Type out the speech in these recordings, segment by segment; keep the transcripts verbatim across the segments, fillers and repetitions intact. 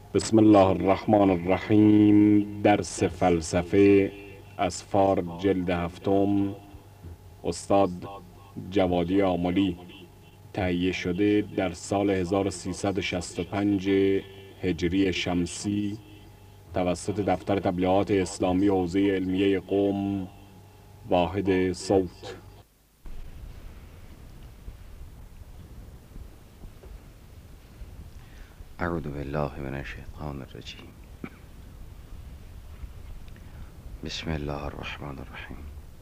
بسم الله الرحمن الرحیم. درس فلسفه از فار جلد هفتم، استاد جوادی آملی. تهیه شده در سال هزار و سیصد و شصت و پنج هجری شمسی توسط دفتر تبلیغات اسلامی حوزه علمیه قم، واحد صوت. اعوذ بالله من الشیطان الرجیم. بسم الله الرحمن الرحیم.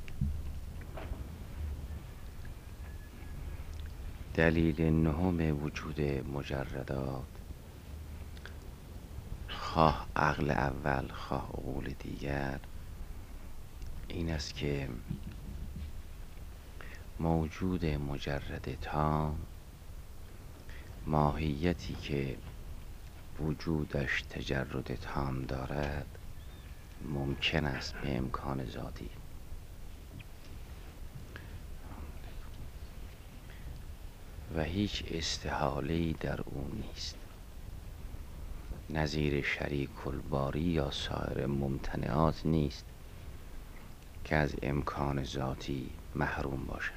دلیل نهم وجود مجردات، خواه عقل اول خواه عقول دیگر، این است که موجود مجرد تام، ماهیتی که وجودش تجرد تام دارد، ممکن است به امکان ذاتی و هیچ استحاله‌ای در او نیست، نظیر شریک الباری یا سایر ممتنعات نیست که از امکان ذاتی محروم باشد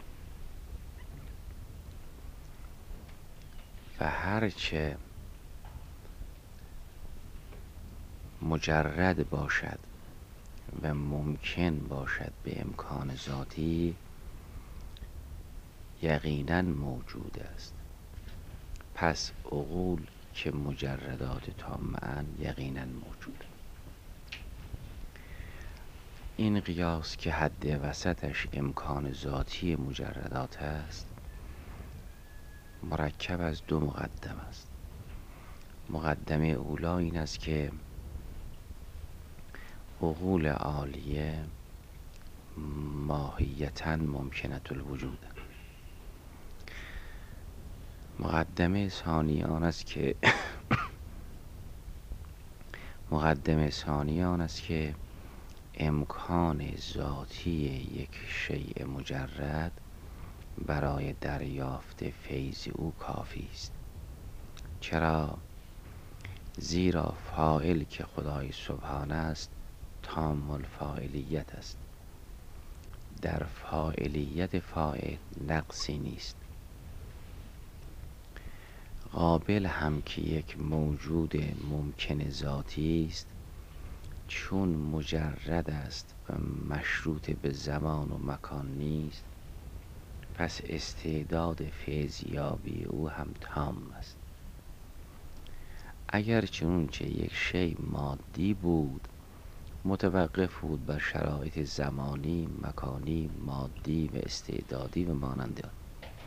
و هرچه مجرد باشد و ممکن باشد به امکان ذاتی یقیناً موجود است. پس عقول که مجردات تامه‌اند یقیناً موجود. این قیاس که حد وسطش امکان ذاتی مجردات است مرکب از دو مقدم است. مقدمه اولا این است که عقول عالیه ماهیتاً ممکنت الوجود. مقدمه ثانی آن است که مقدمه ثانی آن است که امکان ذاتی یک شیء مجرد برای دریافت فیض او کافی است. چرا؟ زیرا فاعل که خدای سبحانه است تام الفاعلیت است. در فاعلیت فاعل نقصی نیست. قابل هم که یک موجود ممکن ذاتی است، چون مجرد است و مشروط به زمان و مکان نیست، پس استعداد فیضیابی او هم تام است. اگر چنانچه یک شی مادی بود، متوقف بود بر شرایط زمانی، مکانی، مادی و استعدادی و مانند آن.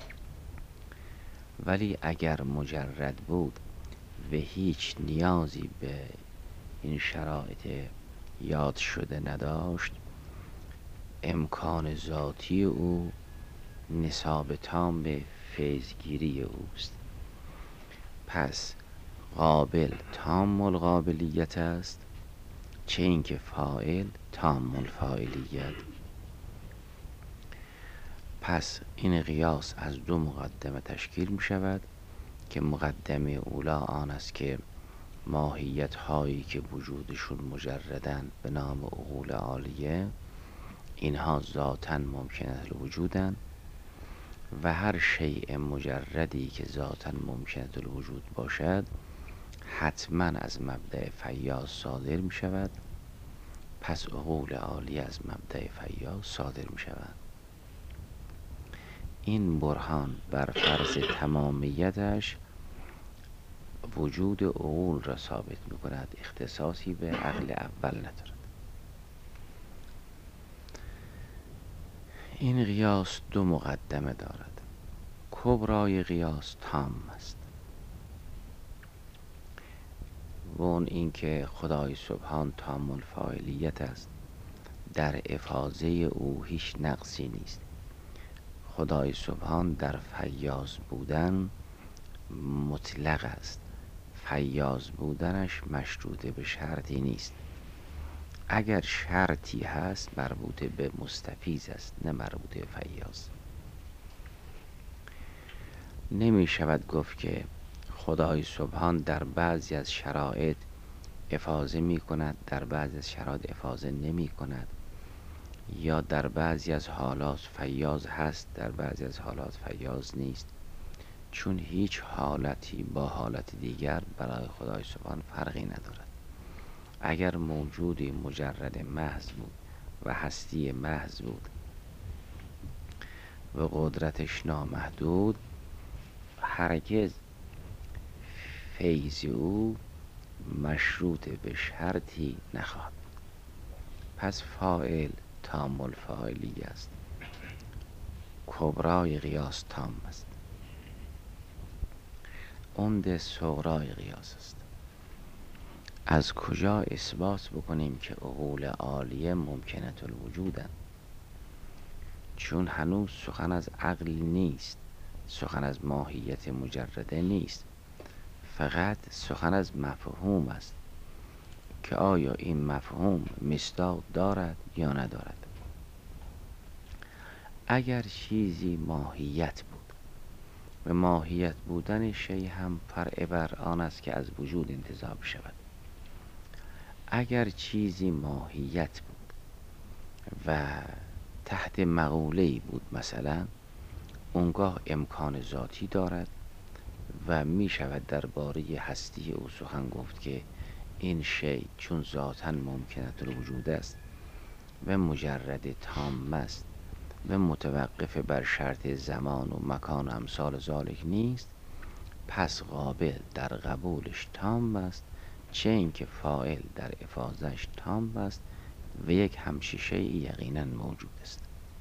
ولی اگر مجرد بود و هیچ نیازی به این شرایط یاد شده نداشت، امکان ذاتی او نساب تام به فیضگیری اوست. پس قابل تام القابلیت است، چه اینکه فاعل تام الفاعلیت. پس این قیاس از دو مقدمه تشکیل می شود که مقدمه اولا آن است که ماهیت هایی که وجودشون مجردن به نام عقول عالیه، اینها ذاتاً ممکنه الوجودن و هر شیء مجردی که ذاتاً ممکنه الوجود باشد حتماً از مبدأ فیاض صادر می شود. پس عقول عالیه از مبدأ فیاض صادر می شود. این برهان بر فرض تمامیتش وجود عقول را ثابت می کند، اختصاصی به عقل اول ندارد. این قیاس دو مقدمه دارد. کبرای قیاس تام است و اون این که خدای سبحان تام الفاعلیت است، در افاضه او هیچ نقصی نیست. خدای سبحان در فیاض بودن مطلق است، فیاض بودنش مشروط به شرطی نیست. اگر شرطی هست مربوط به مستفیض است، نه مربوط به فیاض. نمی شود گفت که خدای سبحان در بعضی از شرایط افاضه می کند، در بعضی از شرایط افاضه نمی کند، یا در بعضی از حالات فیاض هست، در بعضی از حالات فیاض نیست، چون هیچ حالتی با حالت دیگر برای خدای سبحان فرقی ندارد. اگر موجودی مجرد محض بود و هستی محض بود و قدرتش نامحدود، هرگز فیض او مشروط به شرطی نخواهد. پس فاعل تام الفاعلی است، کبرای قیاس تام است، عمد صغرای قیاس است. از کجا اثبات بکنیم که عقول عالیه ممکنه الوجودند؟ چون هنوز سخن از عقل نیست، سخن از ماهیت مجرده نیست، فقط سخن از مفهوم است که آیا این مفهوم مصداق دارد یا ندارد. اگر چیزی ماهیت بود و ماهیت بودن شیء هم فرع بر آن است که از وجود انتزاع شود، اگر چیزی ماهیت بود و تحت مقوله‌ای بود، مثلا اونگاه امکان ذاتی دارد و می شود درباره هستی او سخن گفت که این شیء چون ذاتاً ممکنه الوجود است و مجرد تام است و متوقف بر شرط زمان و مکان و امثال ذالک نیست، پس قابل در قبولش تام است، چه اینکه فاعل در افاضه‌اش تام است و یک همچین شیئی یقیناً موجود است.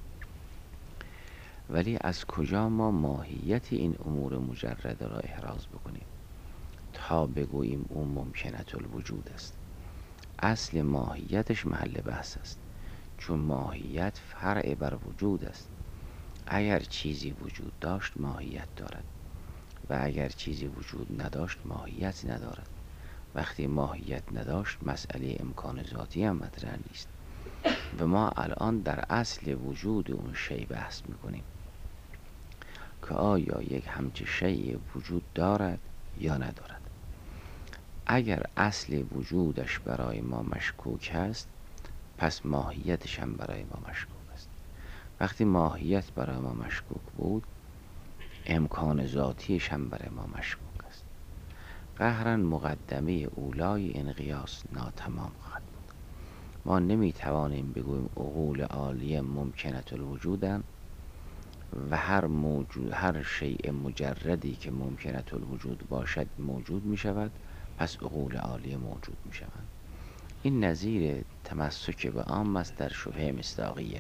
ولی از کجا ما ماهیت این امور مجرده را احراز بکنیم تا بگوییم او ممکنه الوجود است؟ اصل ماهیتش محل بحث است، چون ماهیت فرع بر وجود است. اگر چیزی وجود داشت ماهیت دارد و اگر چیزی وجود نداشت ماهیت ندارد. وقتی ماهیت نداشت مسئله امکان ذاتی هم مطرح نیست و ما الان در اصل وجود اون شیء بحث میکنیم که آیا یک همچه شیء وجود دارد یا ندارد. اگر اصل وجودش برای ما مشکوک است، پس ماهیتش هم برای ما مشکوک است. وقتی ماهیت برای ما مشکوک بود، امکان ذاتیش هم برای ما مشکوک است. قهرن مقدمه اولای این قیاس ناتمام خواهد بود. ما نمیتوانیم بگوییم عقول عالیه ممکنه الوجودن و هر موجود هر شیء مجردی که ممکنه الوجود باشد موجود می شود، پس عقول عالیه موجود می شوند. این نظیر تمسک به عام است در شبهه مصداقیه.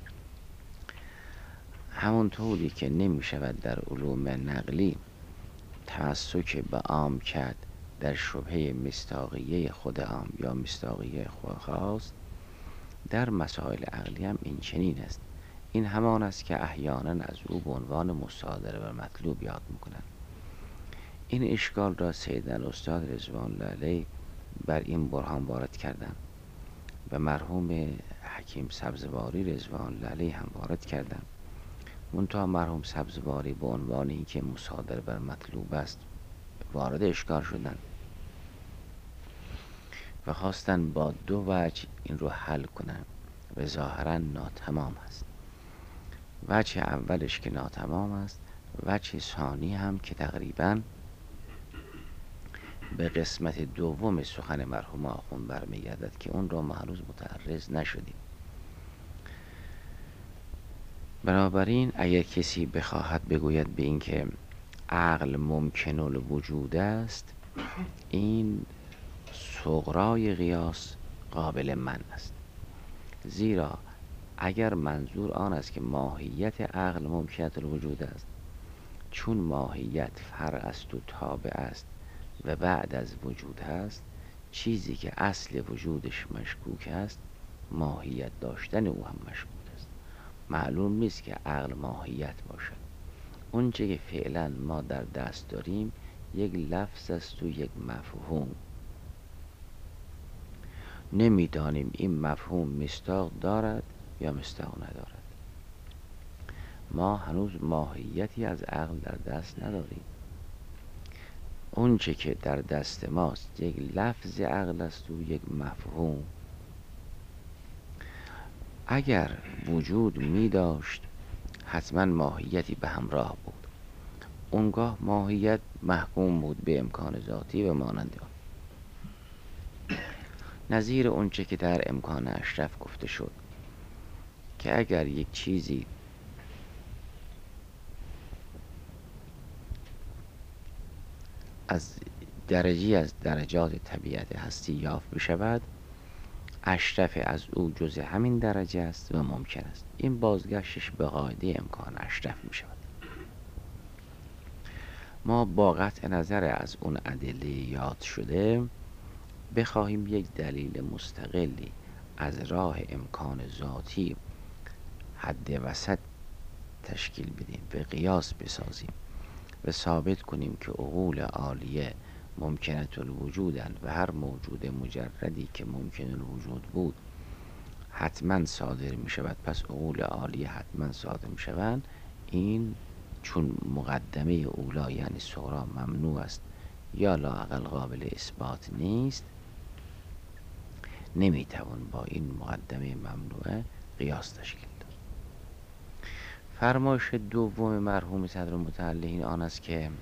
همونطوری که نمی شود در علوم نقلی تمسک به عام کرد در شبهه مصداقیه خود عام یا مصداقیه خود خاص، در مسائل عقلی هم این چنین است. این همان است که احیانا از او به عنوان مصادره و مطلوب یاد میکنند. این اشکال را سیدنا استاد رضوان الله علیه بر این برهان وارد کردند و مرحوم حکیم سبزواری رضوان الله علیه هم وارد کردند. منتها مرحوم سبزواری به عنوان اینکه مصادره بر مطلوب است وارد اشکال شدند و خواستن با دو وجه این رو حل کنند و ظاهرا ناتمام است. وجه اولش که ناتمام است، وجه ثانی هم که تقریبا به قسمت دوم سخن مرحوم آخوند برمیگردد که اون را ما هنوز متعرض نشدیم. بنابراین اگر کسی بخواهد بگوید به این که عقل ممکن الوجود است، این صغرای قیاس قابل من است. زیرا اگر منظور آن است که ماهیت عقل ممکنه الوجود است، چون ماهیت فرع است و تابع است و بعد از وجود هست، چیزی که اصل وجودش مشکوک است ماهیت داشتن او هم مشکوک است. معلوم نیست که عقل ماهیت باشد. اون چه که فعلا ما در دست داریم یک لفظ است و یک مفهوم. نمیدانیم این مفهوم مصداق دارد یا مصداق ندارد. ما هنوز ماهیتی از عقل در دست نداریم. اون چه که در دست ماست یک لفظ عقل است و یک مفهوم. اگر وجود می داشت حتما ماهیتی به همراه بود. اونگاه ماهیت محکوم بود به امکان ذاتی و مانند آن. نظیر اونچه که در امکان اشرف گفته شد که اگر یک چیزی از درجی از درجات طبیعت هستی یافت بشود، اشرف از او جزء همین درجه است و ممکن است. این بازگشتش به قاعده امکان اشرف می شود. ما با قطع نظر از اون ادله یاد شده بخواهیم یک دلیل مستقلی از راه امکان ذاتی حد وسط تشکیل بدیم و قیاس بسازیم و ثابت کنیم که عقول عالیه ممکنه الوجودن و هر موجود مجردی که ممکن الوجود بود حتما صادر می شود، پس عقول عالیه حتما صادر می شوند. این چون مقدمه اولا یعنی صغرا ممنوع است یا لااقل قابل اثبات نیست، نمی توان با این مقدمه ممنوعه قیاس تشکیل داد. فرمایش دوم مرحوم صدر المتعلین آن است که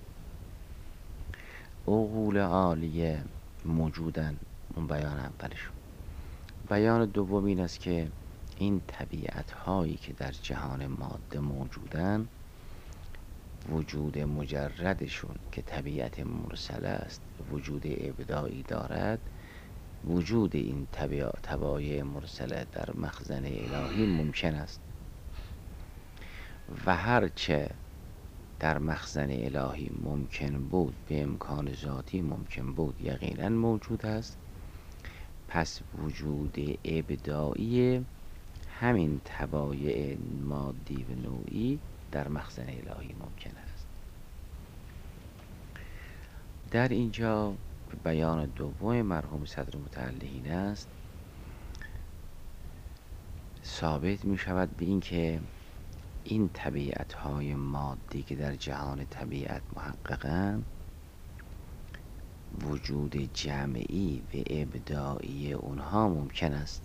عقول عالیه موجودن. اون بیان اولشون. بیان دوم این است که این طبیعت هایی که در جهان ماده موجودن، وجود مجردشون که طبیعت مرسله است وجود ابداعی دارد. وجود این طبایع مرسله در مخزن الهی ممکن است و هرچه در مخزن الهی ممکن بود به امکان ذاتی ممکن بود یقینا موجود است. پس وجود ابداعی همین طبایع مادی و نوعی در مخزن الهی ممکن است. در اینجا بیان دوم مرحوم صدر متعلین است ثابت می شود به این که این طبیعت های مادی که در جهان طبیعت محققن، وجود جمعی و ابداعی اونها ممکن است.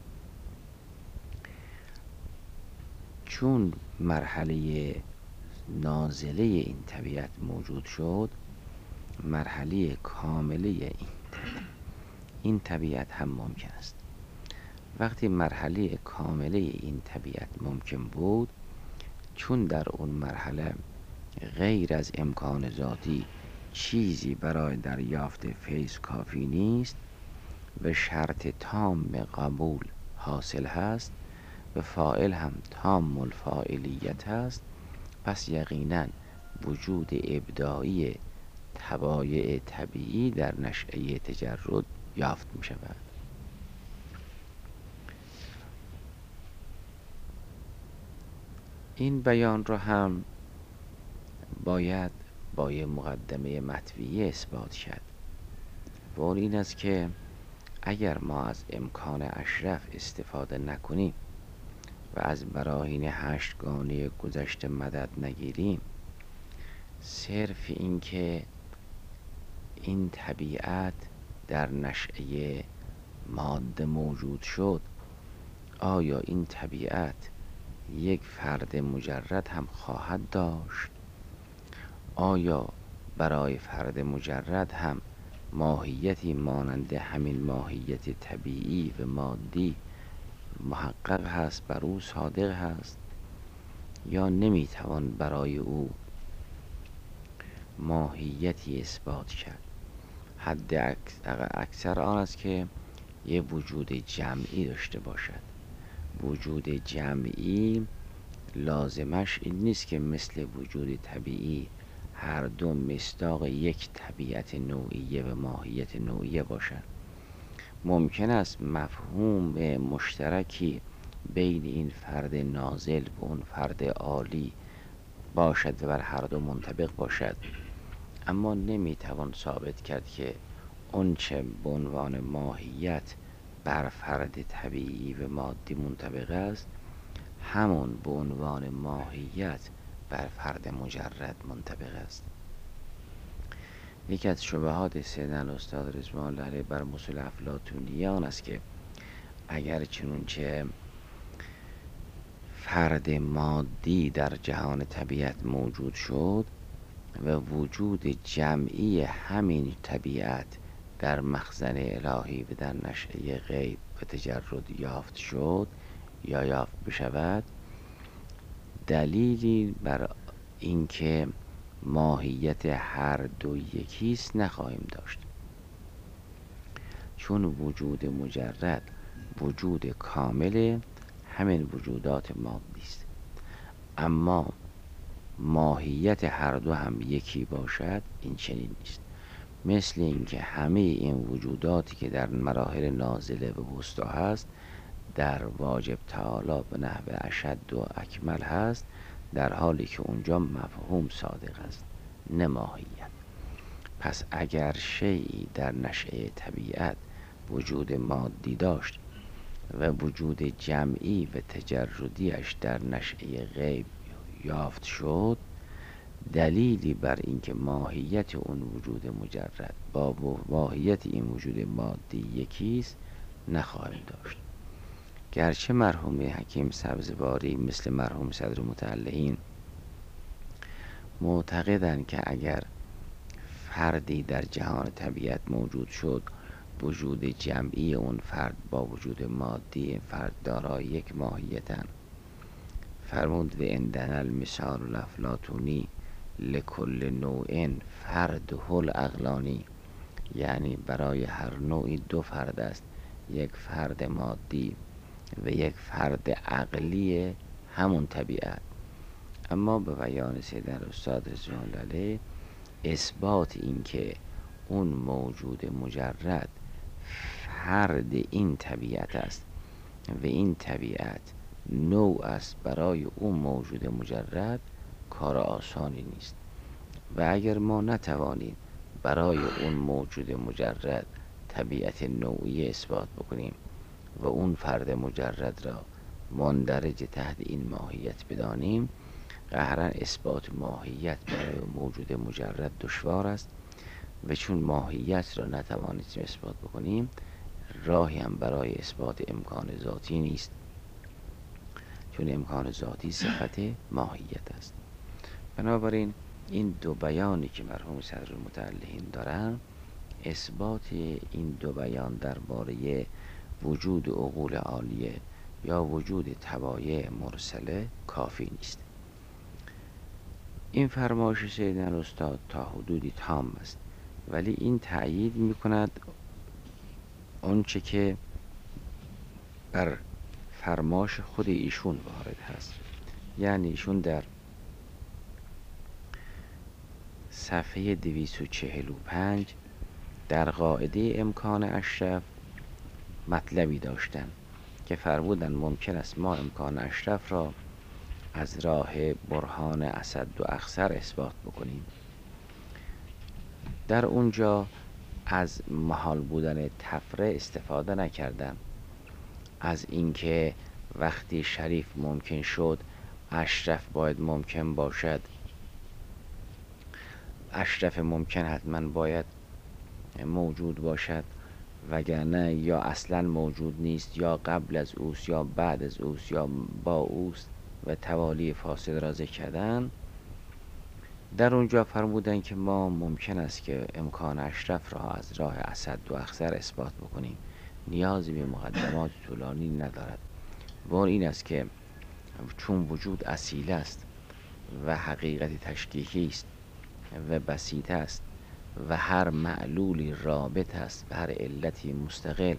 چون مرحله نازله این طبیعت موجود شد، مرحله کامله این این طبیعت هم ممکن است. وقتی مرحله کامله این طبیعت ممکن بود، چون در اون مرحله غیر از امکان ذاتی چیزی برای دریافت فیض کافی نیست و شرط تام قبول حاصل هست و فاعل هم تام الفاعلیت هست، پس یقینا وجود ابداعی طبایع طبیعی در نشأه تجرد یافت می شود. این بیان را هم باید با یه مقدمه مطویه اثبات کرد و اون این است که اگر ما از امکان اشرف استفاده نکنیم و از براهین هشتگانه گذشته مدد نگیریم، صرف این که این طبیعت در نشأه ماده موجود شد، آیا این طبیعت یک فرد مجرد هم خواهد داشت؟ آیا برای فرد مجرد هم ماهیتی مانند همین ماهیت طبیعی و مادی محقق هست، بر او صادق هست، یا نمیتوان برای او ماهیتی اثبات کرد؟ حد اکثر آن است که یه وجود جمعی داشته باشد. وجود جمعی لازمش این نیست که مثل وجود طبیعی هر دو مصداق یک طبیعت نوعیه و ماهیت نوعیه باشند. ممکن است مفهوم مشترکی بین این فرد نازل و اون فرد عالی باشد و بر هر دو منطبق باشد، اما نمیتوان ثابت کرد که اون چه به عنوان ماهیت بر فرد طبیعی و مادی منطبق است، همون به عنوان ماهیت بر فرد مجرد منطبق است. یکی از شبهات سیدنا الاستاد رضوان الله علیه بر مسئول افلاطونی آن است که اگر چنونچه فرد مادی در جهان طبیعت موجود شد و وجود جمعی همین طبیعت در مخزن الهی و در نشأه غیب و تجرد یافت شد یا یافت بشود، دلیلی بر اینکه ماهیت هر دو یکیست نخواهیم داشت، چون وجود مجرد وجود کامل همین وجودات مادی است. اما ماهیت هر دو هم یکی باشد این چنین نیست. مثل اینکه همه این وجوداتی که در مراحل نازله و وسطا هست در واجب تعالی به نحو اشد و اکمل هست، در حالی که اونجا مفهوم صادق است نه ماهیت. پس اگر شیئی در نشأه طبیعت وجود مادی داشت و وجود جمعی و تجردیش در نشأه غیب یافت شد، دلیلی بر اینکه ماهیت اون وجود مجرد با ماهیت این وجود مادی یکیست نخواهیم داشت. گرچه مرحوم حکیم سبزواری مثل مرحوم صدر متعلقین معتقدند که اگر فردی در جهان طبیعت موجود شد، وجود جمعی اون فرد با وجود مادی این فرد دارای یک ماهیتن. فرمود و عندنا المثال الافلاطونی لکل نوع فرد هل عقلانی، یعنی برای هر نوعی دو فرد است، یک فرد مادی و یک فرد عقلی همون طبیعت. اما به بیان سیدنا الاستاد رضوان الله علیه اثبات این که اون موجود مجرد فرد این طبیعت است و این طبیعت نوع است برای اون موجود مجرد کار آسانی نیست. و اگر ما نتوانیم برای اون موجود مجرد طبیعت نوعی اثبات بکنیم و اون فرد مجرد را مندرج تحت این ماهیت بدانیم، قهرا اثبات ماهیت برای موجود مجرد دشوار است و چون ماهیت را نتوانیم اثبات بکنیم، راهی هم برای اثبات امکان ذاتی نیست، چون امکان ذاتی صفت ماهیت است. بنابراین این دو بیانی که مرحوم صدر المتعلقین دارن، اثبات این دو بیان درباره وجود عقول عالیه یا وجود طبایع مرسله کافی نیست. این فرمایش سیدنا الاستاد تا حدودی تام است، ولی این تأیید می کند آنچه که بر فرمایش خود ایشون وارد هست. یعنی ایشون در صفحه دویست و چهل و پنج در قاعده امکان اشرف مطلبی داشتن که فرمودن ممکن است ما امکان اشرف را از راه برهان اسد و اخسر اثبات بکنیم. در اونجا از محال بودن تفره استفاده نکردن، از اینکه وقتی شریف ممکن شد اشرف باید ممکن باشد، اشرف ممکن حتما باید موجود باشد، وگرنه یا اصلا موجود نیست یا قبل از اوست یا بعد از اوست یا با اوست و توالی فاصله را ذکر کردن. در اونجا فرمودن که ما ممکن است که امکان اشرف را از راه اسد و اخسر اثبات بکنیم، نیازی به مقدمات طولانی ندارد. بار این است که چون وجود اصیل است و حقیقت تشکیکی است و بسیط است و هر معلولی رابط است و هر علتی مستقل،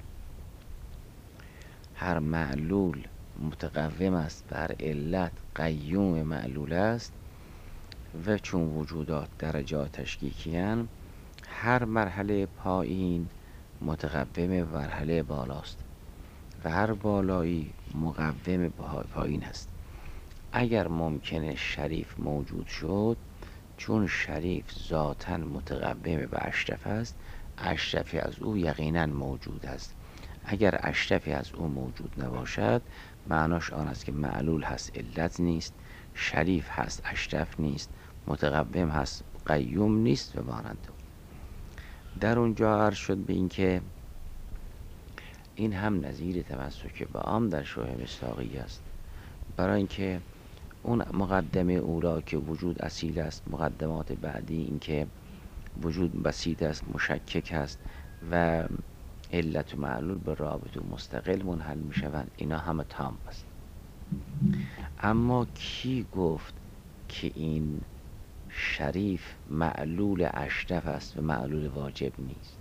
هر معلول متقوم است و هر علت قیوم معلول است، و چون وجودات درجات تشکیکی هستند، هر مرحله پایین متقوم مرحله بالاست و هر بالایی مقوم پایین است. اگر ممکنه شریف موجود شد، چون شریف ذاتاً متقوم به اشرف است، اشرفی از او یقیناً موجود است. اگر اشرفی از او موجود نباشد، معناش آن است که معلول هست علت نیست، شریف هست اشرف نیست، متقوم هست قیوم نیست و مانند. در اونجا عرض شد به این که این هم نظیر تمسک به عام در شوه مصداقی است، برای اینکه اون مقدمه اولا که وجود اصیل است، مقدمات بعدی این که وجود بسیط است، مشکک است و علت و معلول به رابط و مستقل منحل می شوند، اینا همه تام است. اما کی گفت که این شریف معلول اشرف است و معلول واجب نیست؟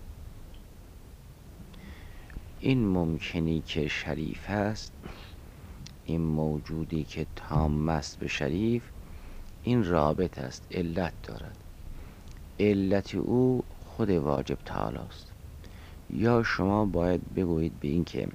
این ممکنی که شریف است، این موجودی که تام است به شریف، این رابط است، علت دارد. علت او خود واجب تعالی است. یا شما باید بگویید به این که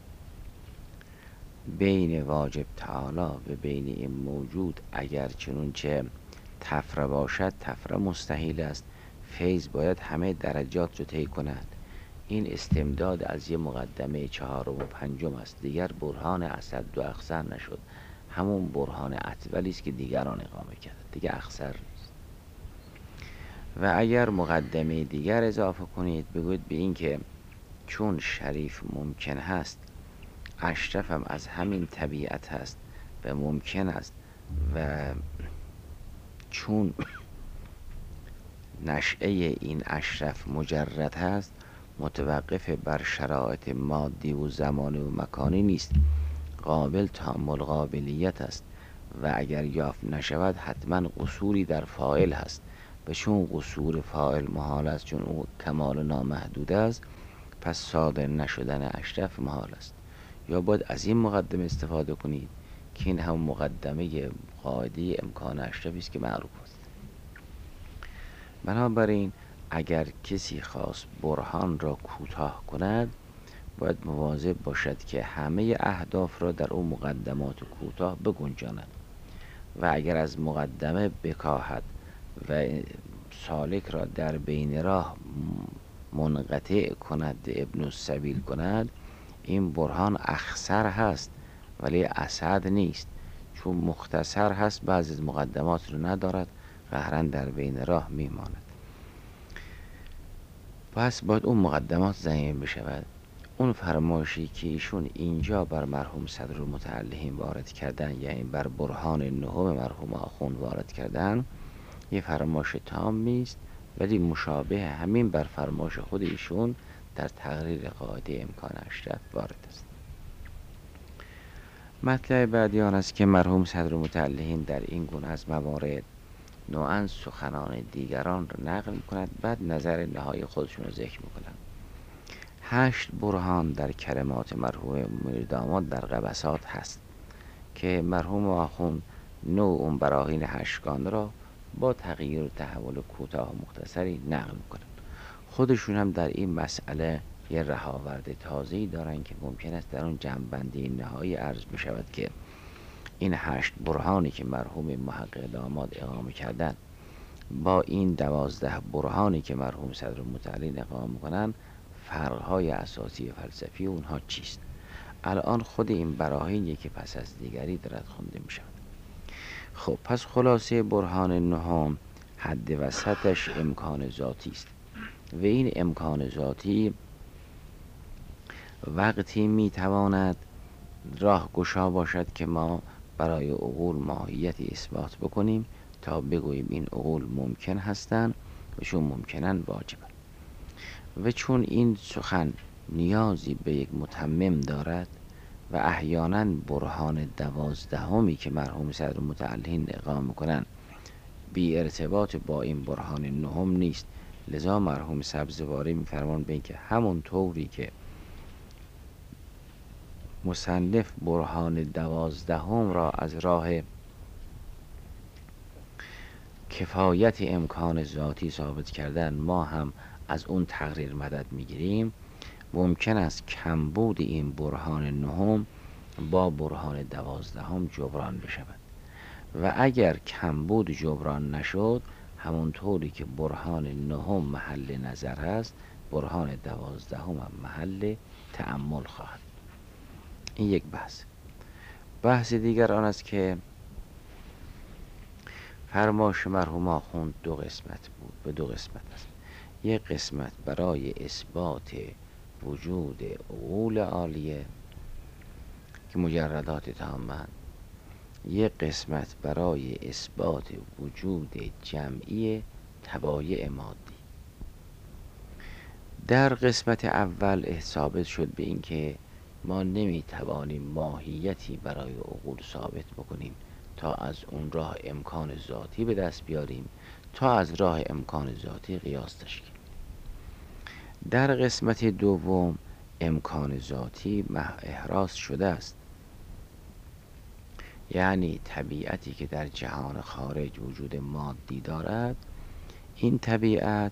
بین واجب تعالی و بین این موجود اگر چنونچه تفره باشد، تفره مستحیل است. فیض باید همه درجات رو طی کند. این استمداد از یه مقدمه چهارم و پنجم است، دیگر برهان اسد و اخسر نشد، همون برهان اطولی است که دیگران اقامه کرد، دیگه اخسر نیست. و اگر مقدمه دیگر اضافه کنید، بگوید به این که چون شریف ممکن هست، اشرف هم از همین طبیعت هست و ممکن است، و چون نشأه این اشرف مجرد هست، متوقف بر شرایط مادی و زمانی و مکانی نیست، قابل تأمل قابلیت است و اگر یافت نشود حتما قصوری در فاعل هست و چون قصور فاعل محال است، چون او کمال نامحدود است، پس صادر نشدن اشرف محال است. یا باید از این مقدمه استفاده کنید که این هم مقدمه قاعده امکان اشرفی است که معروف است. بنابراین اگر کسی خواست برهان را کوتاه کند، باید مواظب باشد که همه اهداف را در اون مقدمات کوتاه بگنجاند و اگر از مقدمه بکاهد و سالک را در بین راه منقطع کند، ابن السبیل کند، این برهان اخسر هست ولی اسد نیست، چون مختصر هست، بعضی از مقدمات رو ندارد، قهرن در بین راه میماند. پس باید اون مقدمات ضمیم بشود. اون فرمایشی که ایشون اینجا بر مرحوم صدرالمتعلحین وارد کردن، یعنی بر برهان نهم مرحوم آخوند وارد کردن، یه فرمایش تامی است، ولی مشابه همین بر فرمایش خود ایشون در تقریر قاعده امکان اشرف وارد است. مطلب بعدی آن است که مرحوم صدرالمتعلحین در این گونه از موارد نوعاً سخنان دیگران را نقل می‌کند، بعد نظر نهایی خودشون رو ذکر می‌کنند. هشت برهان در کلمات مرحوم میرداماد در قبسات هست که مرحوم آخوند نوع اون براهین هشتگانه را با تغییر و تحول کوتاه و مختصری نقل می‌کنند. خودشون هم در این مسئله یه رهاورد تازه‌ای دارن که ممکن است در اون جمع‌بندی نهایی عرض بشود که این هشت برهانی که مرحوم محقق داماد اقامه کردن با این دوازده برهانی که مرحوم صدرالمتعلحین اقامه می‌کنن، فرق‌های اساسی فلسفی اونها چیست؟ الان خود این براهین یکی پس از دیگری دارد خونده می‌شود. خب پس خلاصه برهان نهم حد وسطش امکان ذاتی است و این امکان ذاتی وقتی میتواند راه گشا باشد که ما برای عقول ماهیتی اثبات بکنیم تا بگوییم این عقول ممکن هستند و چون ممکنن واجبن، و چون این سخن نیازی به یک متمم دارد و احیانا برهان دوازدهمی که مرحوم صدرالمتعلحین اقامه کنند بی ارتباط با این برهان نهم نیست، لذا مرحوم سبزواری می‌فرمایند به اینکه همون طوری که مصنف برهان دوازدهم را از راه کفایت امکان ذاتی ثابت کردن، ما هم از اون تقریر مدد میگیریم. ممکن است کمبود این برهان نهم با برهان دوازدهم جبران بشود و اگر کمبود جبران نشد، همون طوری که برهان نهم محل نظر هست، برهان دوازدهم هم محل تأمل خواهد. این یک بحث. بحث دیگر آن است که فرمایش مرحوم آخوند دو قسمت بود، به دو قسمت است. یک قسمت برای اثبات وجود عقول عالیه که مجردات تامند، یک قسمت برای اثبات وجود جمعی طبایع مادی. در قسمت اول ثابت شد به این که ما نمیتوانیم ماهیتی برای عقول ثابت بکنیم تا از اون راه امکان ذاتی به دست بیاریم تا از راه امکان ذاتی قیاس تشکیل. در قسمت دوم امکان ذاتی احراز شده است، یعنی طبیعتی که در جهان خارج وجود مادی دارد، این طبیعت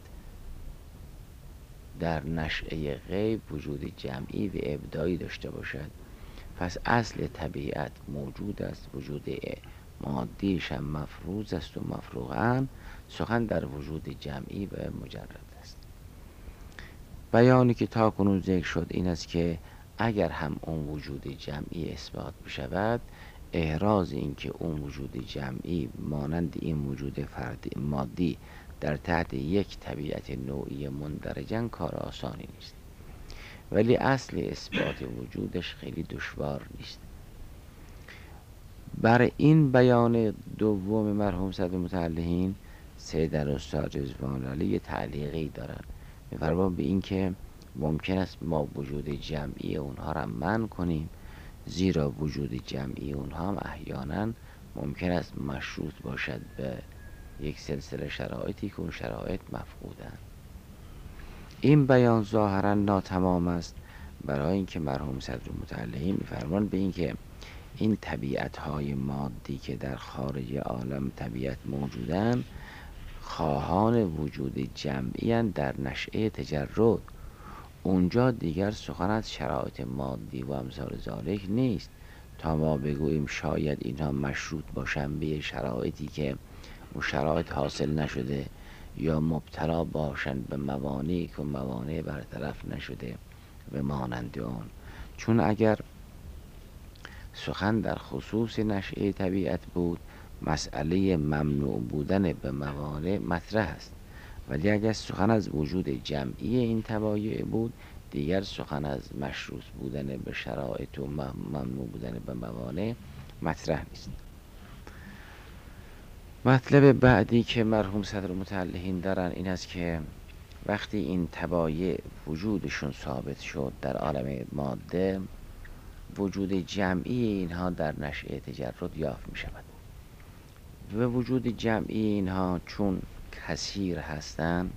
در نشأه غیب وجود جمعی و ابداعی داشته باشد. پس اصل طبیعت موجود است، وجود مادیش هم مفروض است و مفروغاً سخن در وجود جمعی و مجرد است. بیانی که تا کنون ذکر شد این است که اگر هم اون وجود جمعی اثبات بشود، احراز این که اون وجود جمعی مانند این وجود فردی مادی در تحت یک طبیعت نوعی مندرجن کار آسانی نیست، ولی اصل اثبات وجودش خیلی دشوار نیست. برای این بیان دوم مرحوم صدر متعلهین سید الاستاد رضوان علی تعلیقی دارن، می‌فرمایند به این که ممکن است ما وجود جمعی اونها را منع کنیم، زیرا وجود جمعی اونها هم احیانا ممکن است مشروط باشد به یک سلسله شرایطی که اون شرایط مفقودند. این بیان ظاهرا ناتمام است، برای اینکه مرحوم صدر متعلهین می‌فرمایند به این که این طبیعت‌های مادی که در خارج عالم طبیعت موجودند، خواهان وجود جمعی در نشأه تجرد. اونجا دیگر سخن از شرایط مادی و امثال ذالک نیست تا ما بگوییم شاید اینها مشروط باشن به شرایطی که اون شرایط حاصل نشده، یا مبتلا باشن به موانعی که موانع برطرف نشده و مانند آن. چون اگر سخن در خصوص نشأه طبیعت بود، مسئله ممنوع بودن به موانع مطرح است، ولی اگر سخن از وجود جمعی این طبایع بود، دیگر سخن از مشروط بودن به شرایط و ممنوع بودن به موانع مطرح نیست. مطلب بعدی که مرحوم صدر متعلهین دارن این است که وقتی این طبایع وجودشون ثابت شد در عالم ماده، وجود جمعی اینها در نشأه تجرد یافت می شود و وجود جمعی اینها چون کثیر هستند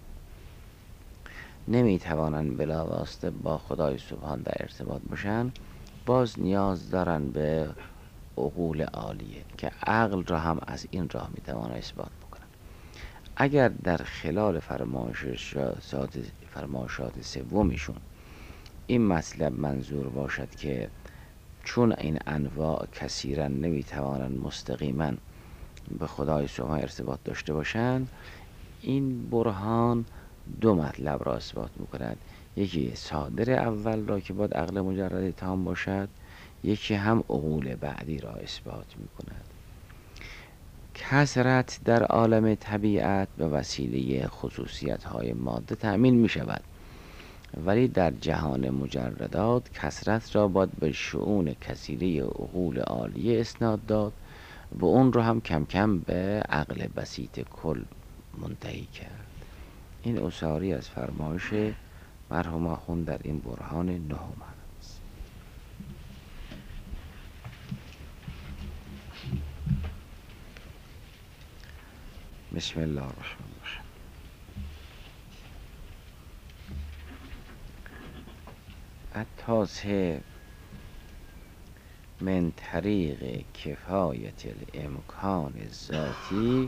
نمی توانند بلا واسطه با خدای سبحان در ارتباط باشن، باز نیاز دارن به عقول عالیه که عقل را هم از این راه می توانند اثبات بکنن. اگر در خلال فرمایشات فرمایشات سومیشون این مطلب منظور باشد که چون این انواع کثیرا نمی توانند مستقیما به خدای سبحان ارتباط داشته باشند، این برهان دو مطلب را اثبات می‌کند. یکی صادر اول را که باید عقل مجرد تام باشد، یکی هم عقول بعدی را اثبات می‌کند. کثرت در عالم طبیعت به وسیله خصوصیت‌های ماده تأمین می‌شود، ولی در جهان مجردات کثرت را باید به شؤون کثیره عقول عالیه اسناد داد و اون را هم کم کم به عقل بسیط کل منتهی کرد. این اساری از فرمایش مرحوم آخوند در این برهان نهم است. بسم الله الرحمن الرحیم. التاسع من طریق کفایت الامکان الذاتی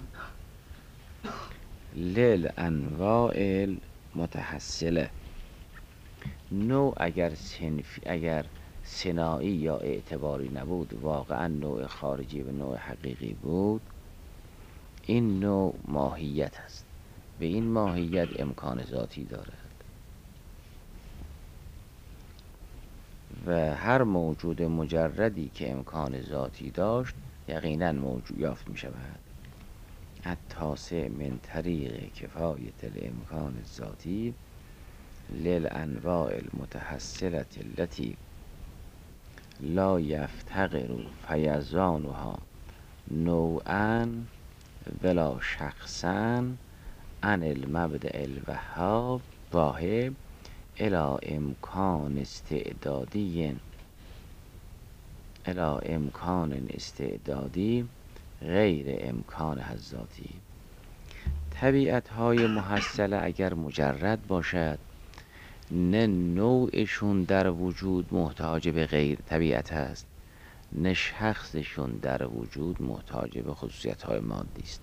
للانواع المتحصله. نوع اگر صنفی اگر صناعی یا اعتباری نبود، واقعا نوع خارجی و نوع حقیقی بود، این نوع ماهیت است. به این ماهیت امکان ذاتی دارد و هر موجود مجردی که امکان ذاتی داشت یقینا موجود یافت می شود. حتی التاسع من طریق کفایت الامکان الذاتی للانواع المتحصلة التي لا یفتقر فیضانها نوعا ولا شخصا عن المبدأ الوهاب واهب الى امکان استعدادی الى امکان استعدادی غیر امکان ذاتی. طبیعت های محصله اگر مجرد باشد، نه نوعشون در وجود محتاج به غیر طبیعت است، نه شخصشون در وجود محتاج به خصوصیت های مادی است.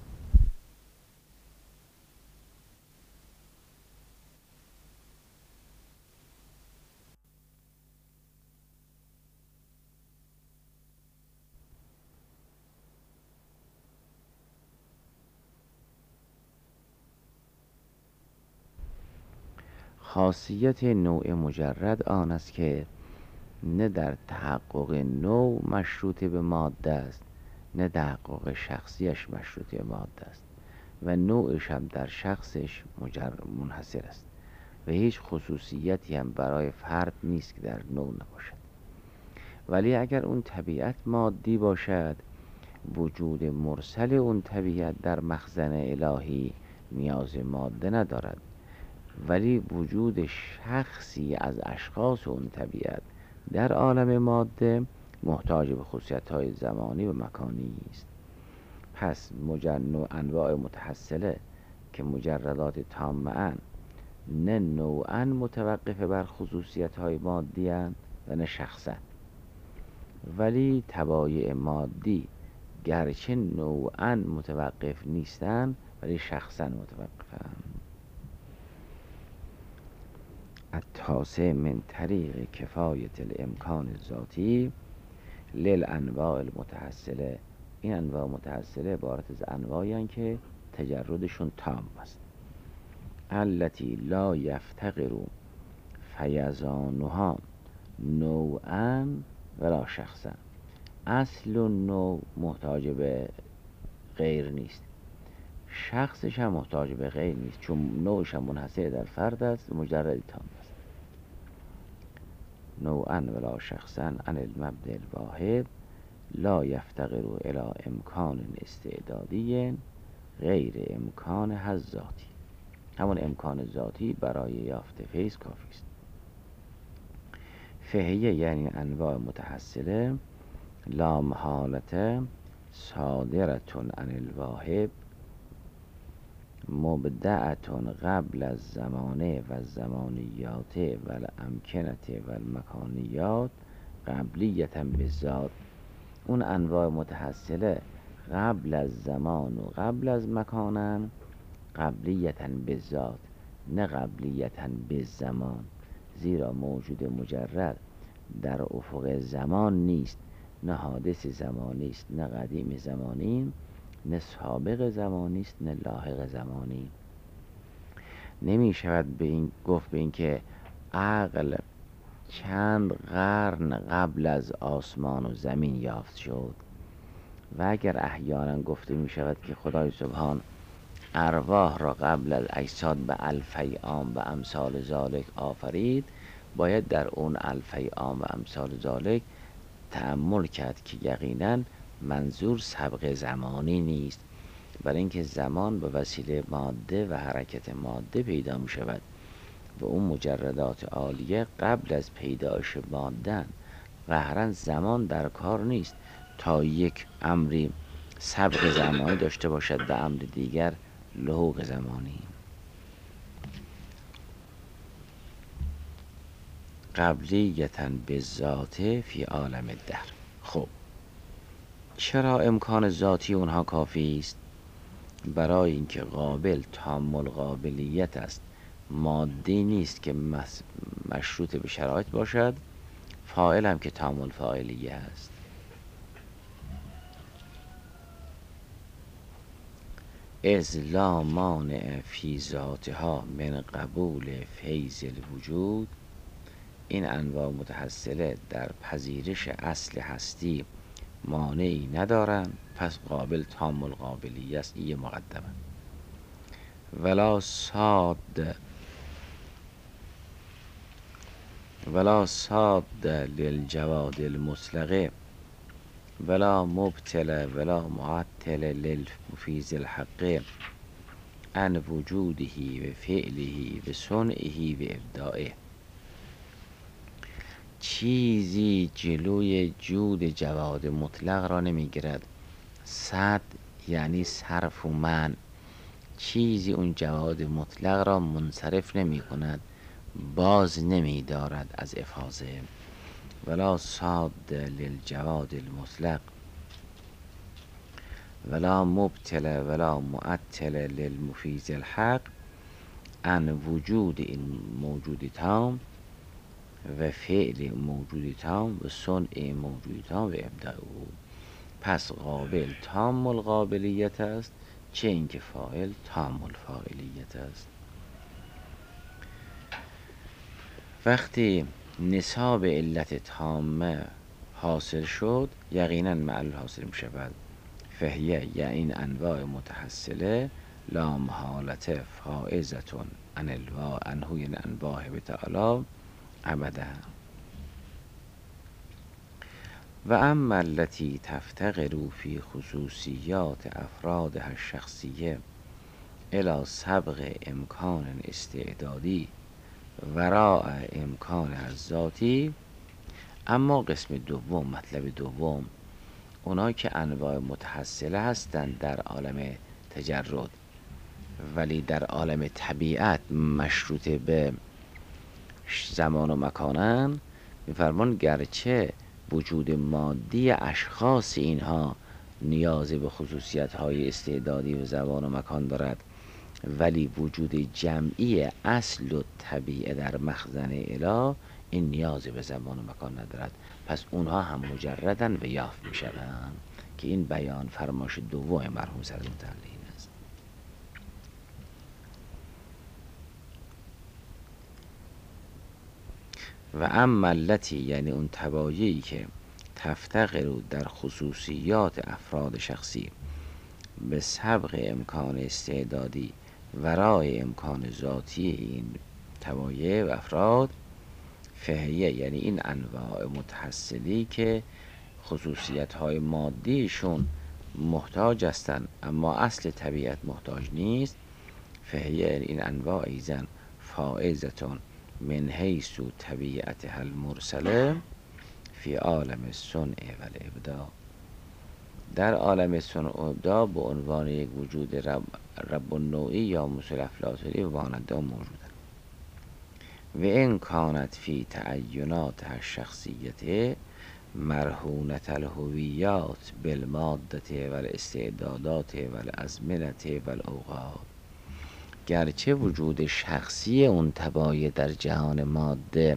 خاصیت نوع مجرد آن است که نه در تحقق نوع مشروط به ماده است، نه تحقق شخصیش مشروط به ماده است و نوعش هم در شخصش منحصر است و هیچ خصوصیتی هم برای فرد نیست که در نوع نباشد. ولی اگر اون طبیعت مادی باشد، وجود مرسل اون طبیعت در مخزن الهی نیاز ماده ندارد، ولی وجود شخصی از اشخاص اون طبیعت در عالم ماده محتاج به خصوصیت‌های زمانی و مکانی است. پس مجرد انواع متحصله که مجردات تامه نه نوعا متوقف بر خصوصیت‌های مادی اند و نه شخصا، ولی طبایع مادی گرچه نوعا متوقف نیستند ولی شخصا متوقفند. التاسع من طریق کفایت الامکان الذاتی للانواع المتحصله. این انواع متحصله عبارت از انواعی هستند که تجردشون تام است. التي لا یفتقر فیضانها نوعا ولا شخصا. اصل و نوع محتاج به غیر نیست، شخصش هم محتاج به غیر نیست، چون نوعش هم منحصر در فرد است، مجردی تام است. نوعا ولا شخصا عن المبدأ الواهب لا یفتقر الى امکان استعدادی غیر امکان ذاتی. همون امکان ذاتی برای یافت فیض کافی است. فهیه یعنی انواع متحصله لا محالة صادرة عن الواهب مبدعة قبل الزمانه و الزمانیات و الامکنة و المکانیات قبلیتا بالذات. اون انواع متحصله قبل از زمان و قبل از مکانن، قبلیتا بالذات نه قبلیتا بالزمان، زیرا موجود مجرد در افق زمان نیست، نه حادث زمانی است، نه قدیم زمانی، نه سابق زمانی است، نه لاحق زمانی. نمی شود به این گفت به این که عقل چند قرن قبل از آسمان و زمین یافت شد. و اگر احیانا گفته می شود که خدای سبحان ارواح را قبل از اجساد به الفی عام و امثال ذالک آفرید، باید در اون الفی عام و امثال ذالک تأمل کرد که یقینا منظور سبق زمانی نیست، برای اینکه زمان به وسیله ماده و حرکت ماده پیدا می شود و اون مجردات عالیه قبل از پیدایش ماده قهرن زمان در کار نیست تا یک امری سبق زمانی داشته باشد و امر دیگر لحوق زمانی. قبلیتا بالذات فی عالم الدهر. خب چرا امکان ذاتی اونها کافی است؟ برای اینکه قابل تام القابلیت است، مادی نیست که مشروط به شرایط باشد، فاعل هم که تام الفاعلیه است. اذ لا مانع فی ذاتها من قبول فیض الوجود. این انواع متحصله در پذیرش اصل هستی مانعی ندارن، پس قابل تام القابلیت است. این مقدمه. ولا صاد ولا صاد للجواد المطلقه ولا مبتل ولا معطل للمفیز الحق عن وجوده و فعله و صنعه و ابداعه. چیزی جلوی جود جواد مطلق را نمیگیرد. صد یعنی صرف و من. چیزی اون جواد مطلق را منصرف نمی کند، باز نمی دارد از افاظه. ولا صاد للجواد المطلق ولا مبتل ولا معطل للمفیز الحق عن وجود این موجود تام و فعل موجود تام و صنع موجود تام و ابداع او. پس قابل تام القابلیت است، چه اینکه فاعل تام الفاعلیت است. وقتی نصاب علت تامه حاصل شد، یقینا معلول حاصل می شود. فهیه یا این انواع متحصله لا محالت فائزتون عن الوا انهوی انواع به تعالی ابدا. و اما التي تفتقر فی خصوصیات افرادها الشخصیه الى سبق امکان استعدادی وراء امکان ذاتی. اما قسم دوم، مطلب دوم، اونا که انواع متحصله هستند در عالم تجرد ولی در عالم طبیعت مشروط به زمان و مکانن، میفرمان گرچه وجود مادی اشخاص اینها نیاز به خصوصیت های استعدادی و زمان و مکان دارد، ولی وجود جمعی اصل و طبیعه در مخزن اله این نیاز به زمان و مکان ندارد. پس اونها هم مجردن و یافت می شوند که این بیان فرمایش دوم مرحوم سر متعلقین است. و اما التی یعنی اون تبایعی که تفتقر در خصوصیات افراد شخصی به سبق امکان استعدادی ورای امکان ذاتی این تبایع و افراد، فهیه یعنی این انواع متحصلی که خصوصیت های مادیشون محتاج هستند اما اصل طبیعت محتاج نیست. فهیه این انواع ایزن فائزتون من حیث طبیعتها المرسله فی عالم الصنع و الابداع. در عالم صنع و ابداع به عنوان یک وجود رب, رب النوعی یا مثل افلاطونی و مانند آن موجودند. و این کانت فی تعینات الشخصیت مرهونت الهویات بالمادت و الاستعدادات و الازمنت و الاوقات. گرچه وجود شخصی اون تبایع در جهان ماده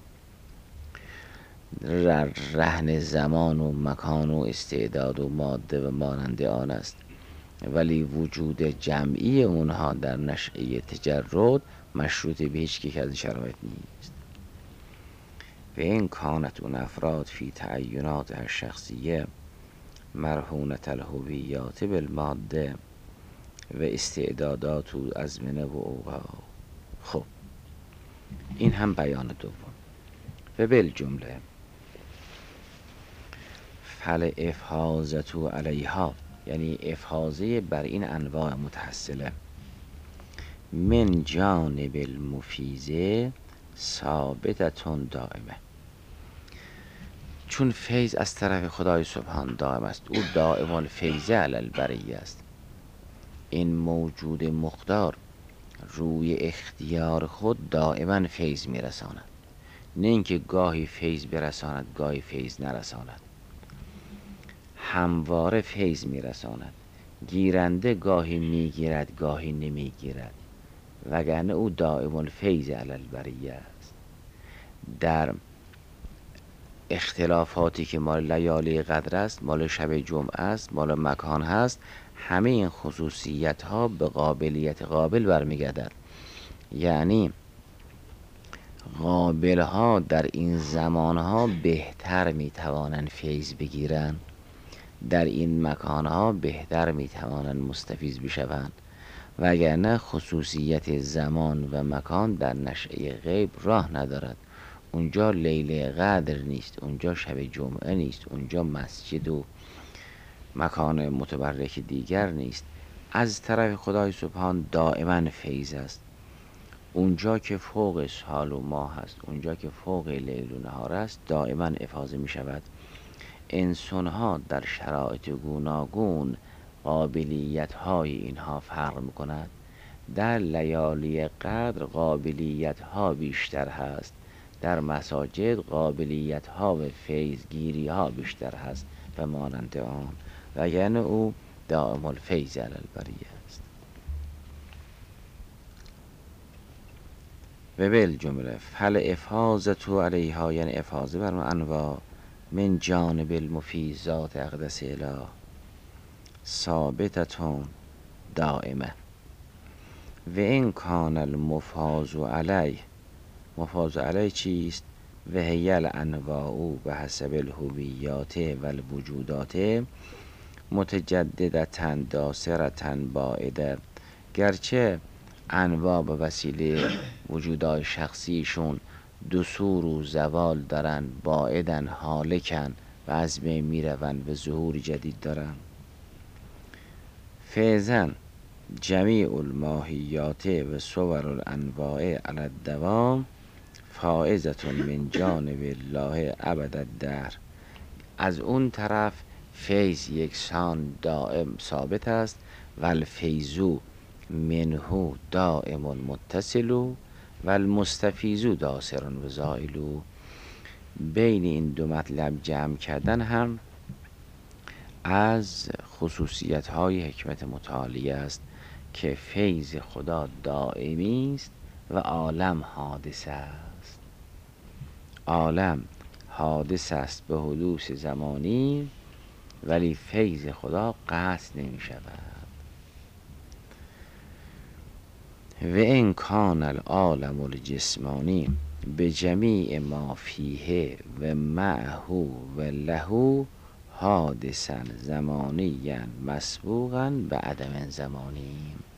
رهن زمان و مکان و استعداد و ماده و مانند آن است، ولی وجود جمعی اونها در نشأه تجرد مشروط به هیچ یک از این شرایط نیست. و این کانت اون افراد فی تعینات الشخصیه مرهونت الهویات بالماده و استعدادات و ازمنه و اوقات. خب این هم بیان دوم. و بالجمله فل افحاظتو علیها یعنی افحاظه بر این انواع متحصله من جانب المفیزه ثابتتون دائمه. چون فیض از طرف خدای سبحان دائم است، او دائم الفیضه علی البریه است. این موجود مقدار روی اختیار خود دائما فیض میرساند، نه اینکه گاهی فیض برساند گاهی فیض نرساند. همواره فیض میرساند، گیرنده گاهی میگیرد گاهی نمیگیرد، وگرنه او دائم الفیض علی البریه است. در اختلافاتی که مال لیالی قدر است، مال شب جمعه است، مال مکان هست، همه این خصوصیت ها به قابلیت قابل برمیگردد. یعنی قابل ها در این زمان ها بهتر میتوانند فیض بگیرند در این مکانها بهتر میتوانند مستفیض بشوند، وگرنه خصوصیت زمان و مکان در نشأه غیب راه ندارد. اونجا لیله قدر نیست، اونجا شب جمعه نیست، اونجا مسجد و مکان متبرک دیگر نیست. از طرف خدای سبحان دائما فیض است. اونجا که فوق سال و ماه است، اونجا که فوق لیل و نهار است، دائما افاضه می شود. انسان ها در شرایط گوناگون قابلیت های اینها فرق می کند. در لیالی قدر قابلیت ها بیشتر هست، در مساجد قابلیت ها و فیضگیری ها بیشتر هست و مانند آن، وگرنه او دائم الفیض علی البریه است. و بالجمله فل افاظت علیها، یعنی افاظه بر انواع من جانب المفیضات اقدس اله ثابتتون دائمه. و این کان المفاض علیه، مفاض علیه چیست؟ و هی الانواع به حسب الهویات و الوجودات متجددتن داسرتن باعده. گرچه انواع به وسیله وجودای شخصیشون دسور و زوال دارن، باعدن، حالکن و از بین میروند و ظهور جدید دارن. فیضن جمیع الماهیات و صور الانواع علی الدوام فائزتون من جانب الله ابد الدهر. از اون طرف فیض یکسان دائم ثابت است و الفیضو منهو دائم متصلو و المستفیضو داسر و زائلو. بین این دو مطلب جمع کردن هم از خصوصیت های حکمت متعالیه است که فیض خدا دائمی است و عالم حادث است. عالم حادث است به حدوث زمانی، ولی فیض خدا قطع نمی شود. و این کان العالم الجسمانی به جمیع ما فیه و معه و له حادثا زمانیا مسبوقا به عدم زمانی.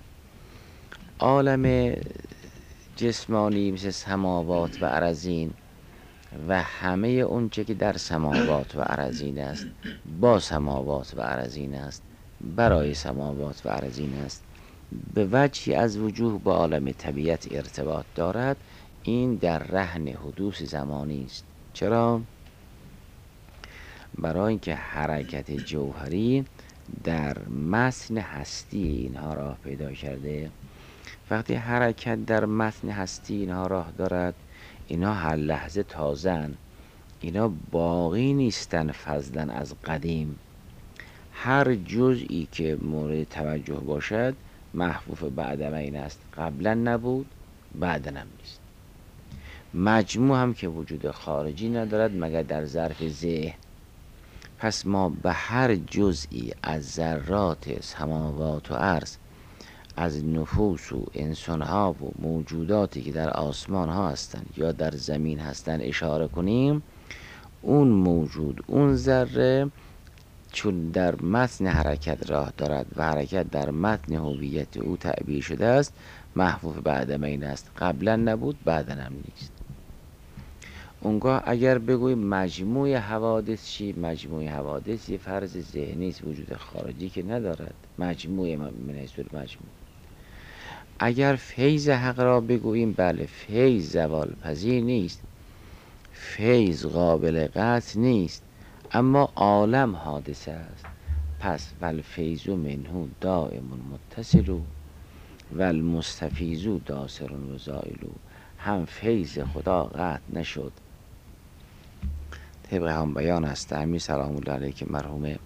عالم جسمانی مثل سماوات و ارضین و همه اونچه که در سماوات و ارضین است، با سماوات و ارضین است، برای سماوات و ارضین است، به وجهی از وجوه با عالم طبیعت ارتباط دارد. این در رهن حدوث زمانی است. چرا؟ برای اینکه حرکت جوهری در متن هستی اینها راه پیدا کرده. وقتی حرکت در متن هستی اینها راه دارد، اینا هر لحظه تازن، اینا باقی نیستن فضلا از قدیم. هر جزئی که مورد توجه باشد محفوف بعدم این است، قبلا نبود بعدن هم نیست. مجموع هم که وجود خارجی ندارد مگر در ظرف ذهن. پس ما به هر جزئی از ذرات سماوات و ارض، از نفوس و انسانها و موجوداتی که در آسمان ها هستند یا در زمین هستند اشاره کنیم، اون موجود، اون ذره چون در متن حرکت راه دارد و حرکت در متن هویت او تعبیر شده است، محفوف بعدم این است، قبلا نبود بعدن هم نیست. اونگاه اگر بگویم مجموع حوادث چی؟ مجموع حوادث یه فرض ذهنی است، وجود خارجی که ندارد. مجموع من حیث المجموع. اگر فیض حق را بگوییم، بله، فیض زوال پذیر نیست، فیض قابل قطع نیست، اما عالم حادثه است. پس والفیض منه دائم متصل و المستفیض داسر و زائل. هم فیض خدا قطع نشد. طبق هم بیان است امیر سلام الله علیه که مرحوم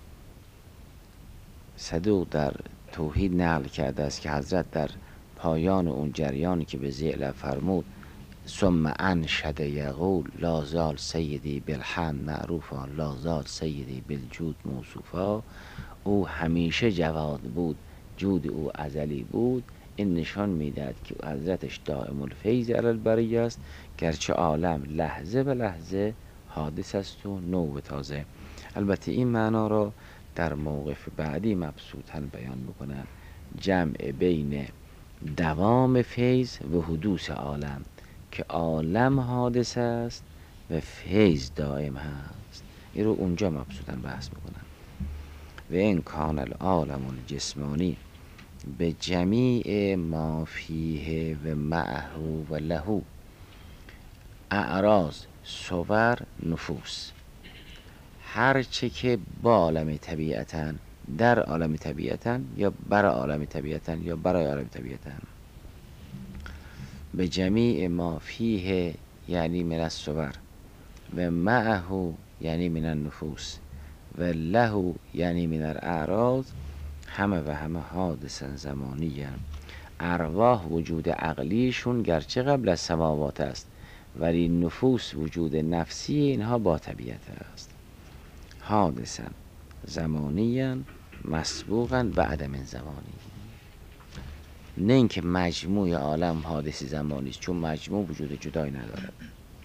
صدوق در توحید نقل کرده است که حضرت در پایان اون جریانی که به ذیل فرمود ثم انشد یقول لا زال سیدی بالحمد معروفا لا زال سیدی بالجود موصوفا، او همیشه جواد بود، جود او ازلی بود. این نشان میدهد که حضرتش دائم الفیض علی البریه است، گرچه عالم لحظه به لحظه حادث است و نو و تازه. البته این معنا را در موقف بعدی مبسوطاً بیان میکنن. جمع بین دوام فیض و حدوث عالم، که عالم حادث است و فیض دائم هست. این رو اونجا مبسوطاً بحث میکنن. و این کان العالم الجسمانی به جمیع ما فیه و معه و له اعراض صور نفوس، هر چه که با عالم طبیعتن، در عالم طبیعتن یا بر عالم طبیعتن یا برای عالم طبیعتن. به جمیع ما فیه یعنی من الصور، و معه یعنی من النفوس، و له یعنی من الاعراض، همه و همه حادثن زمانی هم. ارواح وجود عقلیشون گرچه قبل از سماوات است، ولی نفوس وجود نفسی اینها با طبیعت است. حادثن زمانیاً مسبوقاً بعد من زمانی. نه اینکه مجموع عالم حادث زمانی است، چون مجموع وجود جدایی ندارد.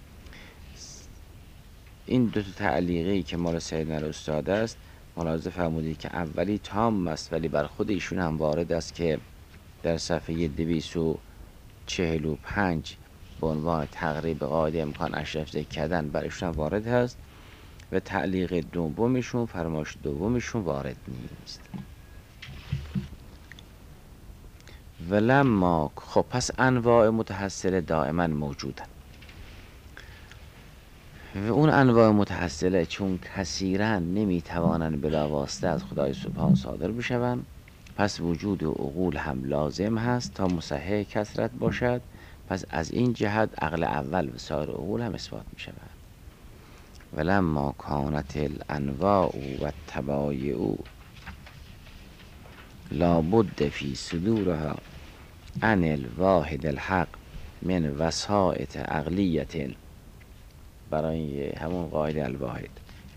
این دو تا تعلیقی که مال سیدنا الاستاد است، ملاحظه فرمودید که اولی تام است، ولی بر خود ایشون هم وارد است که در صفحه دویست و چهل و پنج به عنوان تقریب قاعده امکان اشرف ذکر کردن برایشون وارد هست، و تعلیق دومشون، فرمایش دومشون وارد نیست. ولما، خب پس انواع متحصله دائما موجودن، و اون انواع متحصله چون کثیرا نمیتوانند بلا واسطه از خدای سبحان صادر بشوند، پس وجود عقول هم لازم هست تا مصحح کثرت باشد. پس از این جهت عقل اول و سایر عقول هم اثبات می شود. ولما کانت الانواع و التبایع لابد فی صدورها عن الواحد الحق من وسائط عقلیت، برای همون قاعده الواحد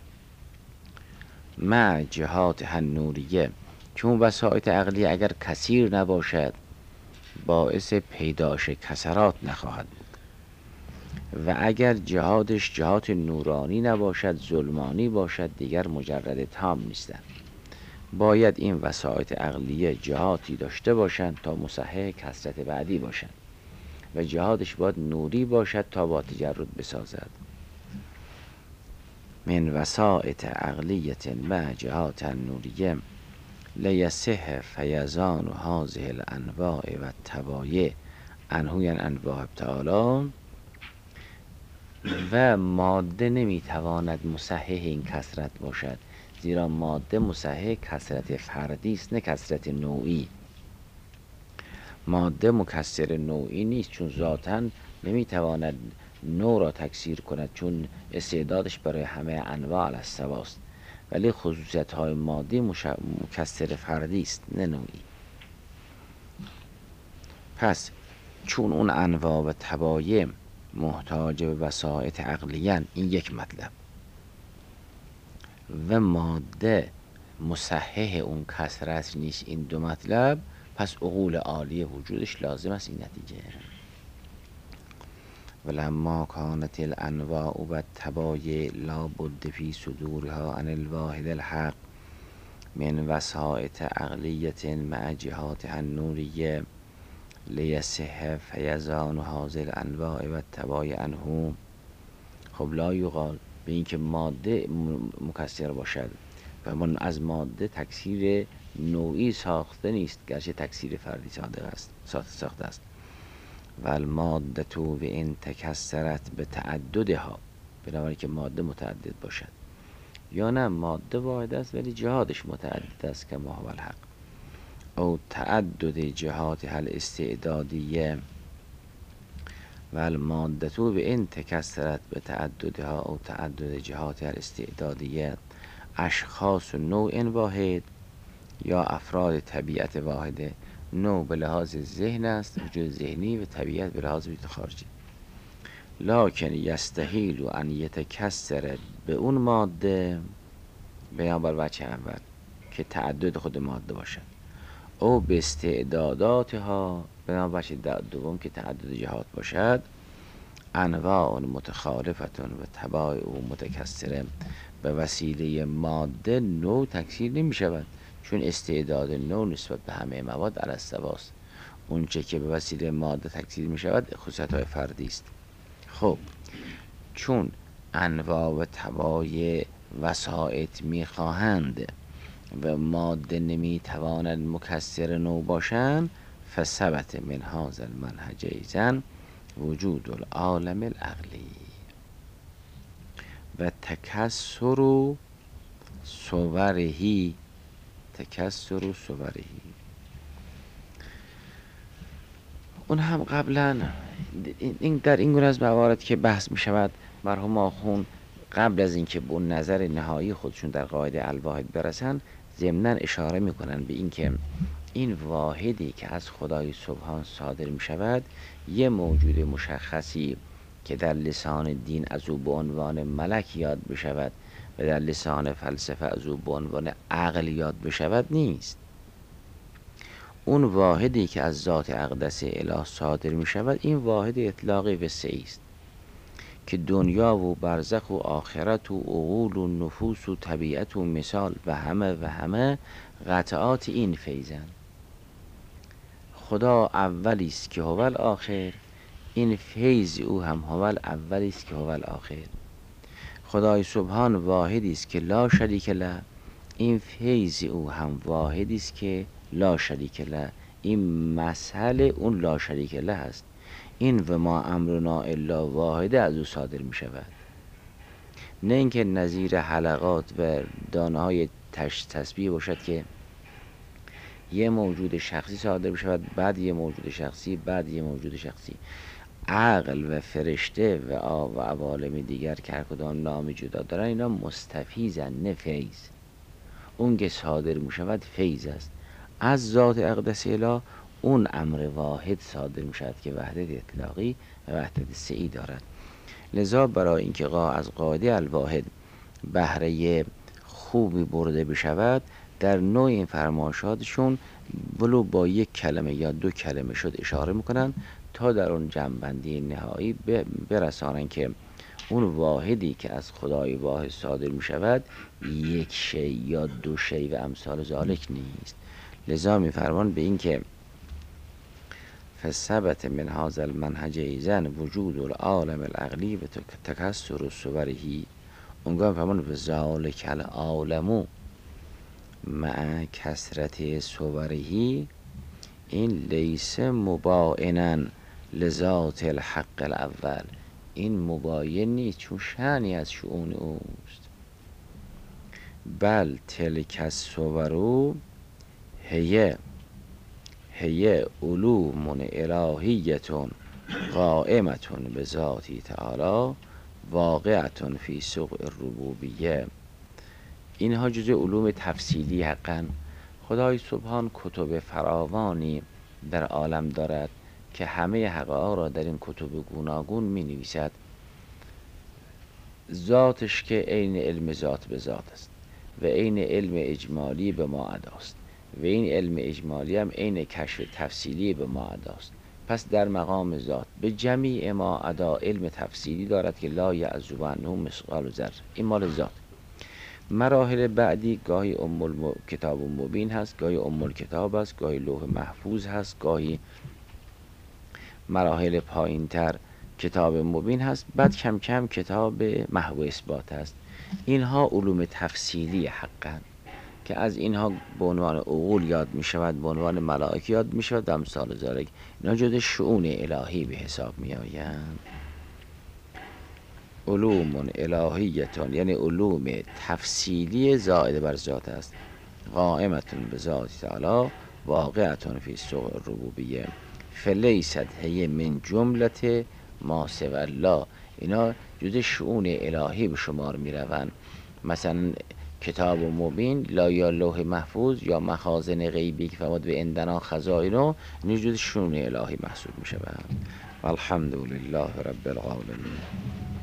مع جهات النوریه، چون وسائط عقلی اگر کثیر نباشد باعث پیداش کسرات نخواهد بود، و اگر جهاتش جهات نورانی نباشد، ظلمانی باشد، دیگر مجرد تام نیستند. باید این وسائط عقلیه جهاتی داشته باشند تا مصحح کثرت بعدی باشند، و جهاتش باید نوری باشد تا با تجرد بسازد. من وسائط عقلیت مع جهات النوریه لیصح فیضان و هذه الانواع و التبایع عنه، یعنی انواع تعالی، و ماده نمیتواند مصحح این کثرت باشد، زیرا ماده مصحح کثرت فردی است نه کثرت نوعی. ماده مکثر نوعی نیست، چون ذاتاً نمیتواند نوع را تکثیر کند، چون استعدادش برای همه انواع السواست، ولی خصوصیت های مادی مش... مکثر فردی است نه نوعی. پس چون اون انواع و تبایع محتاج به وسائط عقلیان، این یک مطلب، و ماده مصحح اون کثرت نیست، این دو مطلب، پس عقول عالیه وجودش لازم است. این نتیجه. ولما کانت الانواع و التبایع لا بد فی صدورها عن الواحد الحق من وسائط عقلیت مع جهات النوریه لیصح فیضان هذه الانواع و التبایع عنه. خب لا یقال به اینکه ماده مکثر باشد و من از ماده تکثیر نوعی ساخته نیست، گرچه تکثیر فردی ساخته است ساخته است. و الماده تو و این تکثرت به تعددها، بنابراین که ماده متعدد باشد، یا نه ماده واحد است ولی جهاتش متعدد است که ما هو الحق، او تعدد جهات هل استعدادیه. و الماده تو و این تکثرت به تعددها او تعدد جهات هل استعدادیه اشخاص و نوع واحد، یا افراد طبیعت واحده. نوع به لحاظ ذهن است، وجود ذهنی، و طبیعت به لحاظ وجود خارجی. لکن یستحیل ان یتکثر به اون ماده، بیان بر وجه اول که تعدد خود ماده باشد، او به استعداداتها، بیان بر وجه دوم که تعدد جهات باشد، انواع متخالفتون و طبایع متکثره، به وسیله ماده نوع تکثیر نمی شود، چون استعداد نوع نسبت به همه مواد علی السواست. اون چه که به وسیله ماده تکثیر می شود خصوصیت های فردی است. خب چون انواع و طبایع وسائط می خواهند و ماده نمی تواند مکثر نوع باشند، فثبت من هذا المنهج ایضا وجود العالم العقلی و تکثر صورهی تکثر صورهی. اون هم قبلا این در این گونه از موارد که بحث می شود، مرحوم آخوند قبل از اینکه به اون نظر نهایی خودشون در قاعده الواحد برسن ضمناً اشاره میکنن به اینکه این واحدی که از خدای سبحان صادر می شود یه موجود مشخصی که در لسان دین از او به عنوان ملک یاد بشود و در لسان فلسفه از او به عنوان عقل یاد بشود نیست. اون واحدی که از ذات اقدس اله صادر می شود این واحد اطلاقی وسعی است که دنیا و برزخ و آخرت و عقول و نفوس و طبیعت و مثال و همه و همه قطعات این فیضن. خدا اولی است که هو الاخر، این فیض او هم هو الاولی است که هو الاخر. خدای سبحان واحدی است که لا شریک له، این فیض او هم واحدی است که لا شریک له. این مثل اون لا شریک له است. این و ما امرنا الا واحده از او صادر می شود، نه اینکه نظیر حلقات و دانه های تسبیح باشد که یه موجود شخصی صادر می شود، بعد یه موجود شخصی، بعد یه موجود شخصی. عقل و فرشته و آب و عوالم دیگر که هر کدام نامی جدا دارن اینا مستفیضن نه فیض. اون که صادر می شود فیض است از ذات اقدس اله. اون امر واحد صادر می شود که وحدت اطلاقی و وحدت سعی دارد. لذا برای اینکه قا از قاعده الواحد بهره خوبی برده بشود در نوع این فرمایشاتشون ولو با یک کلمه یا دو کلمه شد اشاره میکنن تا در اون جمع‌بندی نهایی برسانن که اون واحدی که از خدای واحد صادر می شود یک شی یا دو شی و امثال ذالک نیست. لذا می فرمان به این که فثبت من هذا المنهج ایضا وجود العالم العقلی و تکثر صورهی. اونگاه فرمان به ذالک العالم مع کثرت صورهی، این لیس مبایناً لذات الحق الاول، این مباین نیست چون شأنی از شؤون اوست. بل تلک الصور هی هی علوم الهیتون قائمتون به ذاتی تعالی واقعتون فی سوق الربوبیه. اینها جزء علوم تفصیلی حقا. خدای سبحان کتب فراوانی در عالم دارد که همه حقایق را در این کتب گوناگون می نویسد. ذاتش که عین علم ذات به ذات است و عین علم اجمالی به ما اداست و این علم اجمالی هم عین کشف تفصیلی به ما اداست. پس در مقام ذات به جمیع ما ادا علم تفصیلی دارد که لا یعزب عنه مثقال ذره. این مال ذات. مراحل بعدی گاهی ام الم... کتاب مبین هست، گاهی ام الکتاب است، گاهی لوح محفوظ هست، گاهی مراحل پایین تر کتاب مبین هست، بعد کم کم کتاب محو اثبات هست. اینها علوم تفصیلی حقا که از اینها به عنوان عقول یاد می شود، به عنوان ملائک یاد می شود و امثال ذالک. اینا جز شؤون الهی به حساب می آیند. علوم الهیتون یعنی علوم تفصیلی زائد بر ذات است، قائمتون به ذات تعالی واقعتون فی سوق الربوبیه فلیست هی من جملت ما سوی الله. اینا جز شؤون الهی به شمار می روند. مثلا کتاب مبین لا یا لوح محفوظ یا مخازن غیبی که فرمود به عندنا خزائن، این جز شؤون الهی محسوب می شوند. الحمدلله رب العالمین.